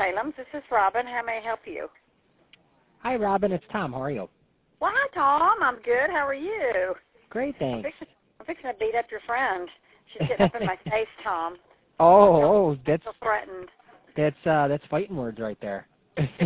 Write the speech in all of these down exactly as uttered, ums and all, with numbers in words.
Salem. This is Robin. How may I help you? Hi, Robin. It's Tom. How are you? Well, hi, Tom. I'm good. How are you? Great, thanks. I'm fixing, I'm fixing to beat up your friend. She's getting up in my face, Tom. Oh, oh, that's so threatened. That's uh, that's fighting words right there. She's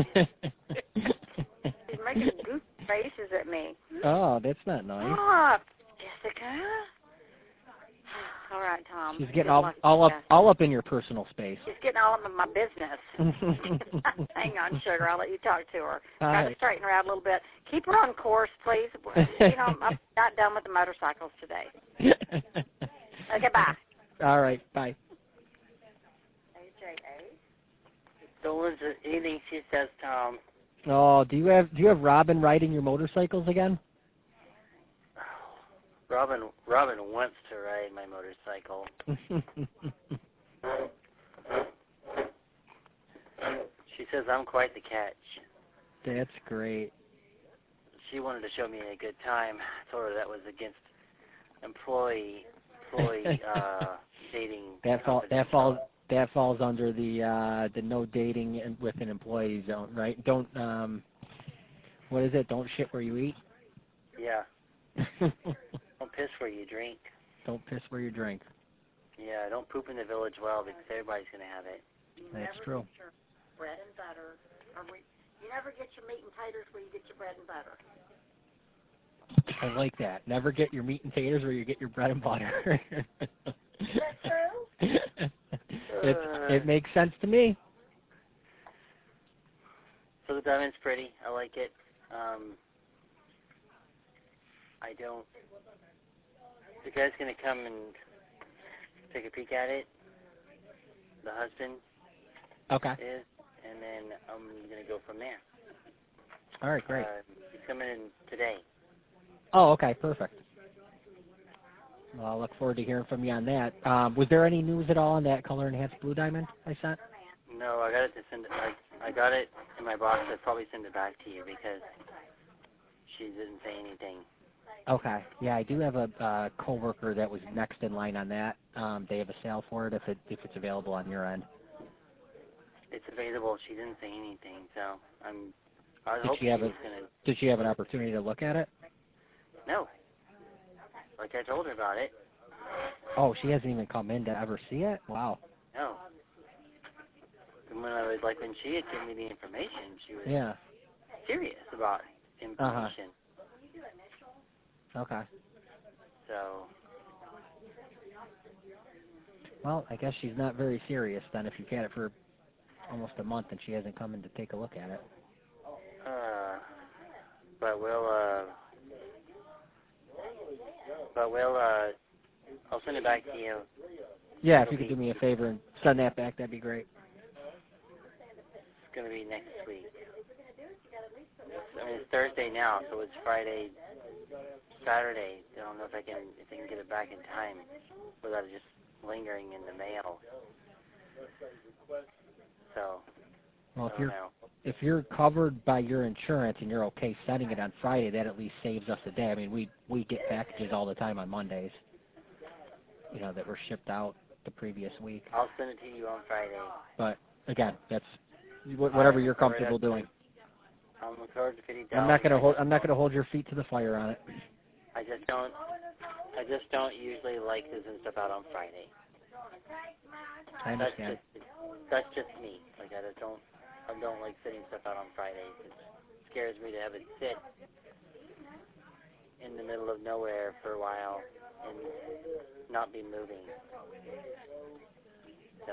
making goofy faces at me. Oh, that's not nice. Stop, Jessica. All right, Tom. She's getting all all up all up in your personal space. She's getting all up in my business. Hang on, sugar. I'll let you talk to her. All Try right. to straighten her out a little bit. Keep her on course, please. You know, I'm not done with the motorcycles today. Okay, bye. All right, bye. A J A. So was anything she says, Tom? Oh, do you have do you have Robin riding your motorcycles again? Robin Robin wants to ride my motorcycle. She says I'm quite the catch. That's great. She wanted to show me a good time. I told her that was against employee employee uh, dating. That fall that falls that falls under the uh, the no dating with an employee zone, right? Don't um, what is it? Don't shit where you eat. Yeah. Don't piss where you drink. Don't piss where you drink. Yeah, don't poop in the village well because everybody's going to have it. That's true. Your bread and butter. Or we, you never get your meat and taters where you get your bread and butter. I like that. Never get your meat and taters where you get your bread and butter. Is that true? it, it makes sense to me. So the diamond's pretty. I like it. Um, I don't... The guy's going to come and take a peek at it. The husband Okay. is. And then I'm going to go from there. All right, great. Uh, he's coming in today. Oh, okay, perfect. Well, I'll look forward to hearing from you on that. Um, was there any news at all on that color enhanced blue diamond I sent? No, I got it to send it. I, I got it in my box. I'd probably send it back to you because she didn't say anything. Okay. Yeah, I do have a uh, coworker that was next in line on that. Um, they have a sale for it if it if it's available on your end. It's available. She didn't say anything, so I'm. I Did hope she have she's a gonna. Did she have an opportunity to look at it? No. Like I told her about it. Oh, she hasn't even come in to ever see it? Wow. No. And when I was like when she had given me the information, she was Yeah. serious about information. Uh-huh. Okay. So. Well, I guess she's not very serious then if you've had it for almost a month and she hasn't come in to take a look at it. Uh. But we'll. Uh. But we'll. Uh. I'll send it back to you. Yeah, if you could do me a favor and send that back, that'd be great. It's gonna be next week. I mean, it's Thursday now, so it's Friday, Saturday. I don't know if I can if I can get it back in time without it just lingering in the mail. So. Well, if I don't you're know. if you're covered by your insurance and you're okay sending it on Friday, that at least saves us a day. I mean, we we get packages all the time on Mondays, you know, that were shipped out the previous week. I'll send it to you on Friday. But again, that's wh- whatever you're comfortable doing. I'm looking forward to fifty dollars. I'm not gonna hold I'm not gonna hold your feet to the fire on it. I just don't. I just don't usually like to send stuff out on Friday. I understand. That's just that's just me. Like I just don't. I don't like sending stuff out on Fridays. It scares me to have it sit in the middle of nowhere for a while and not be moving. So.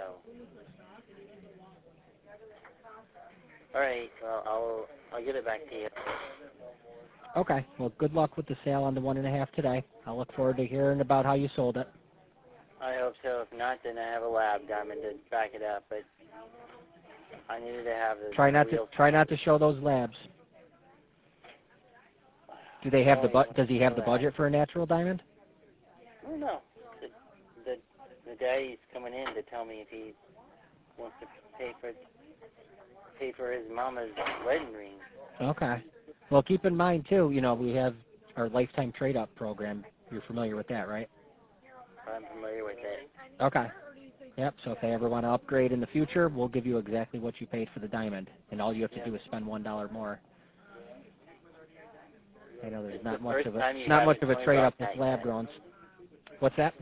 All right. Well, I'll I'll get it back to you. Okay. Well, good luck with the sale on the one and a half today. I'll look forward to hearing about how you sold it. I hope so. If not, then I have a lab diamond to back it up. But I needed to have the Try not to real try not to show those labs. Do they have the bu- Does he have the budget for a natural diamond? I don't know. The, the the daddy's coming in to tell me if he wants to pay for pay for his mama's wedding ring. Okay. Well, keep in mind too. You know, we have our lifetime trade-up program. You're familiar with that, right? I'm familiar with it. Okay. Yep, so if they ever want to upgrade in the future, we'll give you exactly what you paid for the diamond, and all you have to Yeah. do is spend one dollar more. I know there's It's not the much first of a time you not much haven't of a told me trade about up with that lab yet. growns. What's that?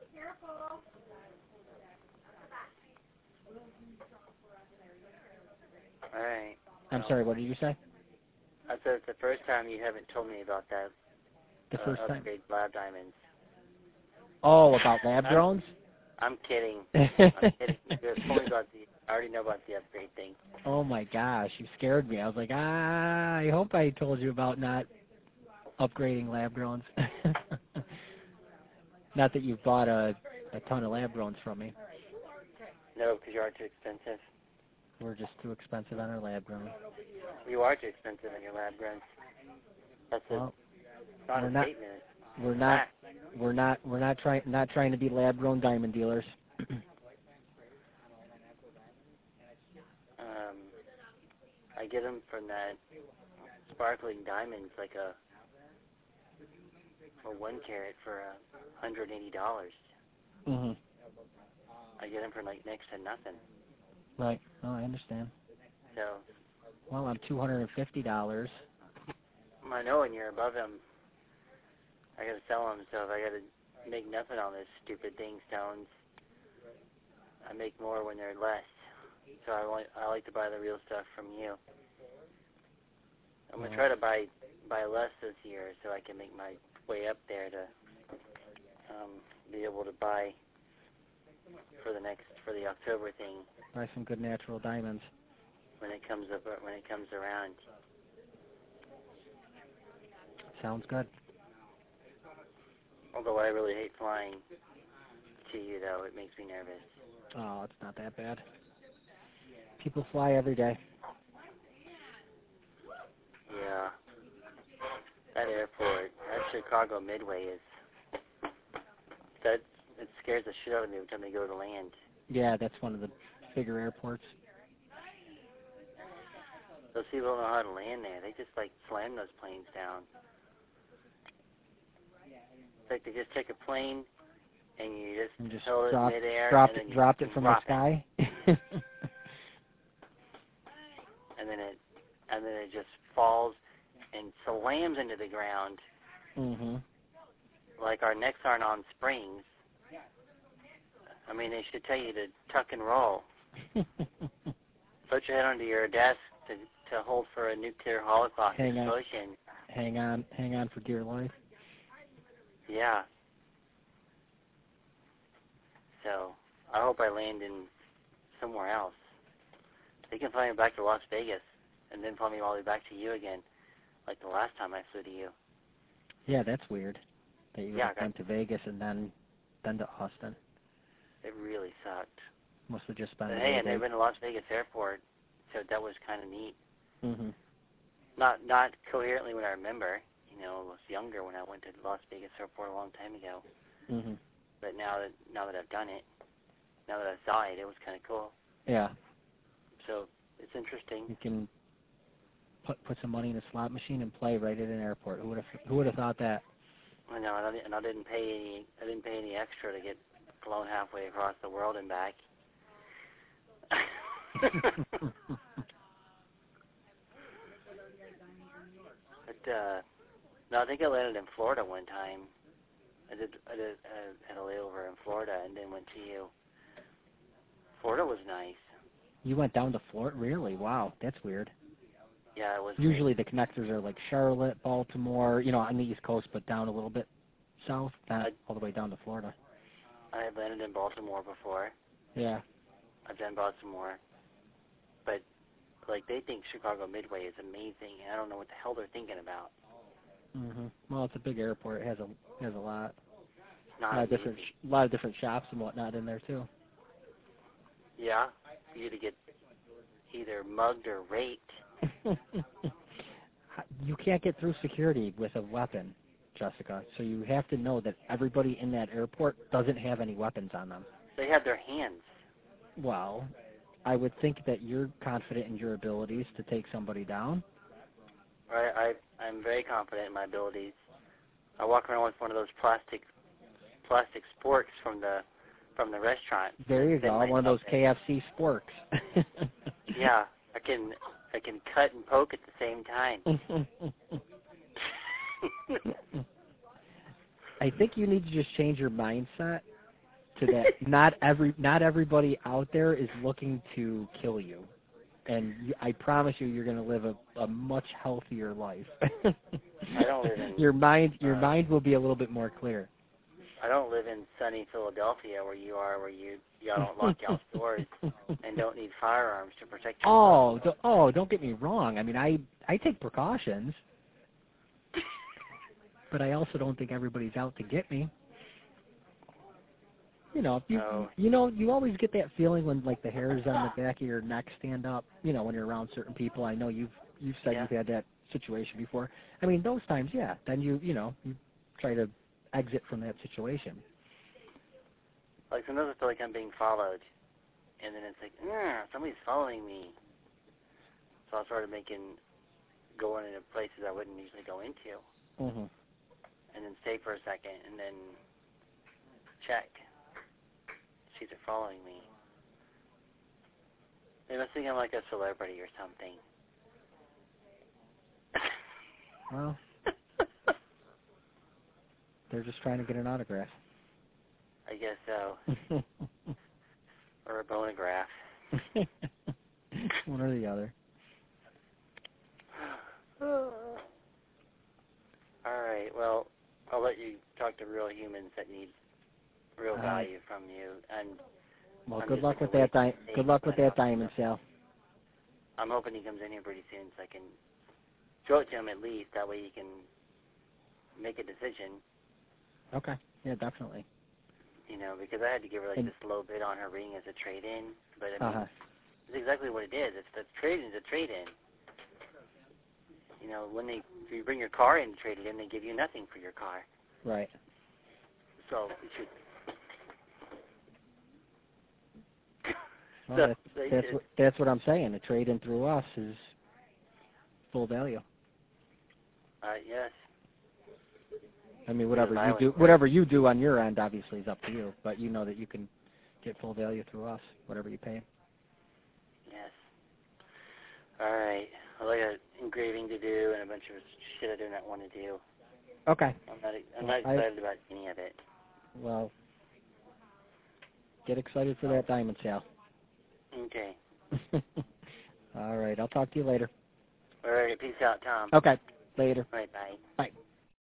All right. I'm Well, sorry, what did you say? I said it's the first time you haven't told me about that. The uh, first time? upgrade lab diamonds. Oh, about lab I'm- drones? I'm kidding. I'm kidding. You told me about the. I already know about the upgrade thing. Oh my gosh, you scared me. I was like, ah, I hope I told you about not upgrading lab drones. Not that you've bought a, a ton of lab drones from me. No, because you are too expensive. We're just too expensive on our lab drones. You are too expensive in your lab grunts. That's a, Well, not we're a not- statement. It's We're a not fact. we're not we're not trying not trying to be lab grown diamond dealers. Um, I get them from that sparkling diamonds, like a a one carat for a hundred eighty dollars. Mhm. I get them for like next to nothing. Right. Oh, I understand. So Well, I'm two hundred and fifty dollars. I know when you're above them, I gotta sell them. So if I gotta make nothing on this stupid thing, stones, I make more when they're less. So I like I like to buy the real stuff from you. I'm gonna Yeah. try to buy buy less this year so I can make my way up there to um, be able to buy for the next for the October thing Buy some good natural diamonds. when it comes up when it comes around. Sounds good. Although I really hate flying to you, though, it makes me nervous. Oh, it's not that bad. People fly every day. Yeah. That airport, that Chicago Midway is, that, it scares the shit out of me every time they go to land. Yeah, that's one of the bigger airports. Those people don't know how to land there. They just, like, slam those planes down. It's like they just take a plane, and you just, And just hold drop, it midair, dropped and it, then you dropped it from the drop sky. it. And then it, and then it just falls and slams into the ground, mhm. like our necks aren't on springs. I mean, they should tell you to tuck and roll. Put your head under your desk to to hold for a nuclear holocaust Hang on. explosion. hang on, hang on for dear life. Yeah. So I hope I land in somewhere else. They can fly me back to Las Vegas and then fly me all the way back to you again, like the last time I flew to you. Yeah, that's weird. That you Yeah, went that- to Vegas and then then to Austin. It really sucked. Must have just been. But the hey, way I've never been to Las Vegas Airport, so that was kind of neat. they- Mhm. Not not coherently when I remember. You know, I was younger when I went to Las Vegas Airport a long time ago. Mhm. But now that now that I've done it, now that I saw it, it was kind of cool. Yeah, So it's interesting. you can put put some money in a slot machine and play right at an airport. Who would have Who would have thought that? I know, and I, and I didn't pay any. I didn't pay any extra to get flown halfway across the world and back. But uh, no, I think I landed in Florida one time. I did. I did. I had a layover in Florida and then went to you. Florida was nice. You went down to Florida? Really? Wow, that's weird. Yeah, it was. Usually the connectors are like Charlotte, Baltimore, you know, on the East Coast, but down a little bit south, not I- all the way down to Florida. I had landed in Baltimore before. Yeah. I've done Baltimore, but like they think Chicago Midway is amazing, and I don't know what the hell they're thinking about. Mhm. Well, it's a big airport. It has a has a lot, It's a not lot of different, amazing. sh- lot of different shops and whatnot in there too. Yeah, for you to get either mugged or raped. You can't get through security with a weapon, Jessica. So you have to know that everybody in that airport doesn't have any weapons on them. They have their hands. Well, I would think that you're confident in your abilities to take somebody down. Right? I I'm very confident in my abilities. I walk around with one of those plastic plastic sporks from the from the restaurant. There you go, one of those K F C sporks. Yeah, I can I can cut and poke at the same time. I think you need to just change your mindset to that. Not every not everybody out there is looking to kill you, and you, I promise you, you're going to live a, a much healthier life. I don't live in your mind. Your uh, mind will be a little bit more clear. I don't live in sunny Philadelphia where you are, where you y'all don't lock y'all's doors and don't need firearms to protect yourself. Oh, do, oh, don't get me wrong. I mean, I I take precautions, but I also don't think everybody's out to get me. You know, if you No. you know, you always get that feeling when like the hairs on the back of your neck stand up. You know, when you're around certain people. I know you've you've said Yeah. you've had that situation before. I mean, those times, yeah. Then you you know you try to exit from that situation. Like sometimes I feel like I'm being followed, and then it's like, mm, somebody's following me. So I started making going into places I wouldn't usually go into, Mhm. and then stay for a second, and then check. See if they're following me. They must think I'm like a celebrity or something. Well, they're just trying to get an autograph. I guess so. Or a bonograph. One or the other. All right. Well, I'll let you talk to real humans that need real All value right. from you. And Well, I'm good just luck like with a that. Di- waiting good luck game, with but that I'm- diamond sale. I'm hoping he comes in here pretty soon so I can show it to him at least. That way he can make a decision. Okay. Yeah, definitely. You know, because I had to give her like And- this low bid on her ring as a trade-in. But I mean, Uh-huh. it's exactly what it is. It's the trade-in is a trade-in. You know, when they if you bring your car in to trade it in, they give you nothing for your car. Right. So it should. Well, So that's, they that's should- what that's what I'm saying. A trade in through us is full value. Uh, yes. I mean, whatever Because I you do, would- whatever you do on your end, obviously is up to you. But you know that you can get full value through us, whatever you pay. Yes. All right. Well, I got engraving to do and a bunch of shit I do not want to do. Okay. I'm not. I'm Well, not I- excited about any of it. Well, get excited for that diamond sale. Okay. All right. I'll talk to you later. All right. Peace out, Tom. Okay. Later. All right. Bye. Bye.